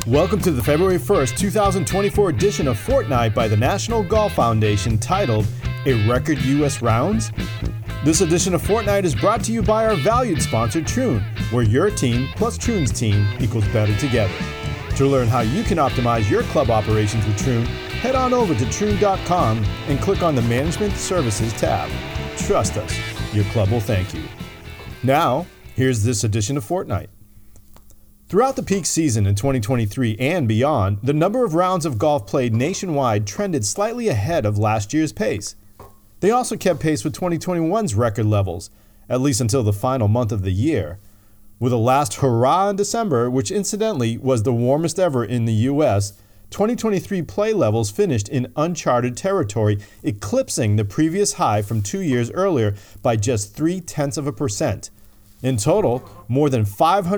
Welcome to the February 1st, 2024 edition of Fortnite by the National Golf Foundation titled A Record U.S. Rounds? This edition of Fortnite is brought to you by our valued sponsor, Troon, where your team plus Troon's team equals better together. To learn how you can optimize your club operations with Troon, head on over to troon.com and click on the Management Services tab. Trust us, your club will thank you. Now, here's this edition of Fortnite. Throughout the peak season in 2023 and beyond, the number of rounds of golf played nationwide trended slightly ahead of last year's pace. They also kept pace with 2021's record levels, at least until the final month of the year. With a last hurrah in December, which incidentally was the warmest ever in the U.S., 2023 play levels finished in uncharted territory, eclipsing the previous high from 2 years earlier by just 0.3%. In total, more than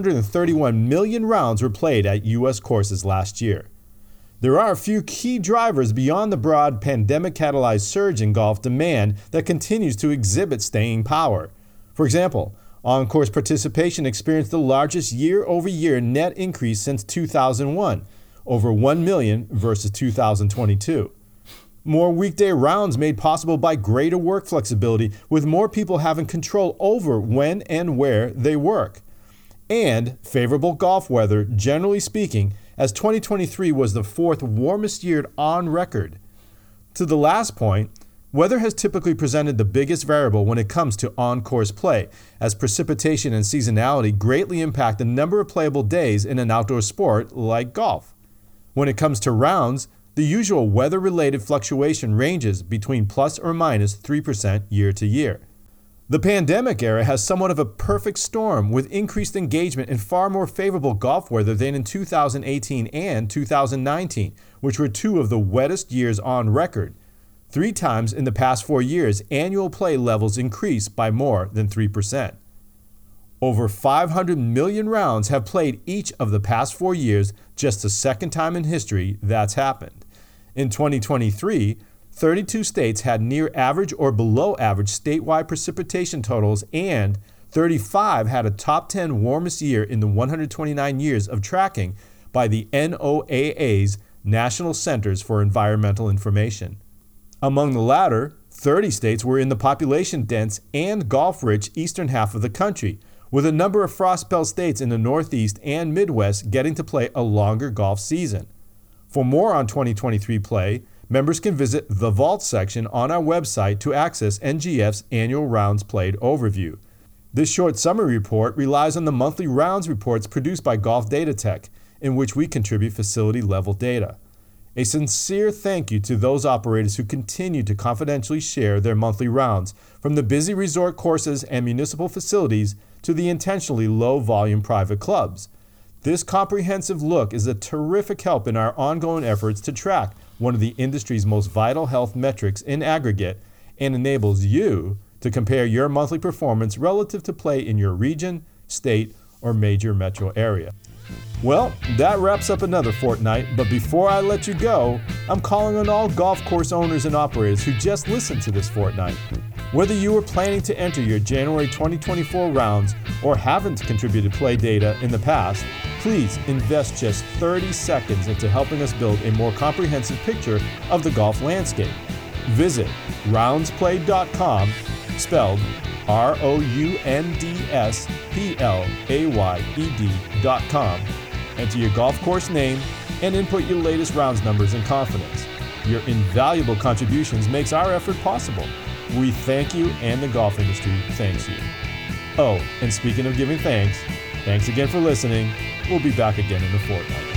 531 million rounds were played at U.S. courses last year. There are a few key drivers beyond the broad pandemic-catalyzed surge in golf demand that continues to exhibit staying power. For example, on-course participation experienced the largest year-over-year net increase since 2001, over 1 million versus 2022. More weekday rounds made possible by greater work flexibility, with more people having control over when and where they work. And favorable golf weather, generally speaking, as 2023 was the fourth warmest year on record. To the last point, weather has typically presented the biggest variable when it comes to on-course play, as precipitation and seasonality greatly impact the number of playable days in an outdoor sport like golf. When it comes to rounds, the usual weather-related fluctuation ranges between plus or minus 3% year to year. The pandemic era has somewhat of a perfect storm, with increased engagement and far more favorable golf weather than in 2018 and 2019, which were two of the wettest years on record. 3 times in the past 4 years, annual play levels increased by more than 3%. Over 500 million rounds have played each of the past 4 years, just the second time in history that's happened. In 2023, 32 states had near average or below average statewide precipitation totals, and 35 had a top 10 warmest year in the 129 years of tracking by the NOAA's National Centers for Environmental Information. Among the latter, 30 states were in the population-dense and golf-rich eastern half of the country, with a number of Frost Belt states in the Northeast and Midwest getting to play a longer golf season. For more on 2023 play, members can visit the Vault section on our website to access NGF's annual rounds played overview. This short summary report relies on the monthly rounds reports produced by Golf Data Tech, in which we contribute facility-level data. A sincere thank you to those operators who continue to confidentially share their monthly rounds, from the busy resort courses and municipal facilities to the intentionally low-volume private clubs. This comprehensive look is a terrific help in our ongoing efforts to track one of the industry's most vital health metrics in aggregate, and enables you to compare your monthly performance relative to play in your region, state, or major metro area. Well, that wraps up another fortnight, but before I let you go, I'm calling on all golf course owners and operators who just listened to this fortnight. Whether you were planning to enter your January 2024 rounds or haven't contributed play data in the past, please invest just 30 seconds into helping us build a more comprehensive picture of the golf landscape. Visit roundsplayed.com, spelled ROUNDSPLAYED.com. Enter your golf course name and input your latest rounds numbers in confidence. Your invaluable contributions makes our effort possible. We thank you, and the golf industry thanks you. Oh, and speaking of giving thanks again for listening. We'll be back again in a fortnight.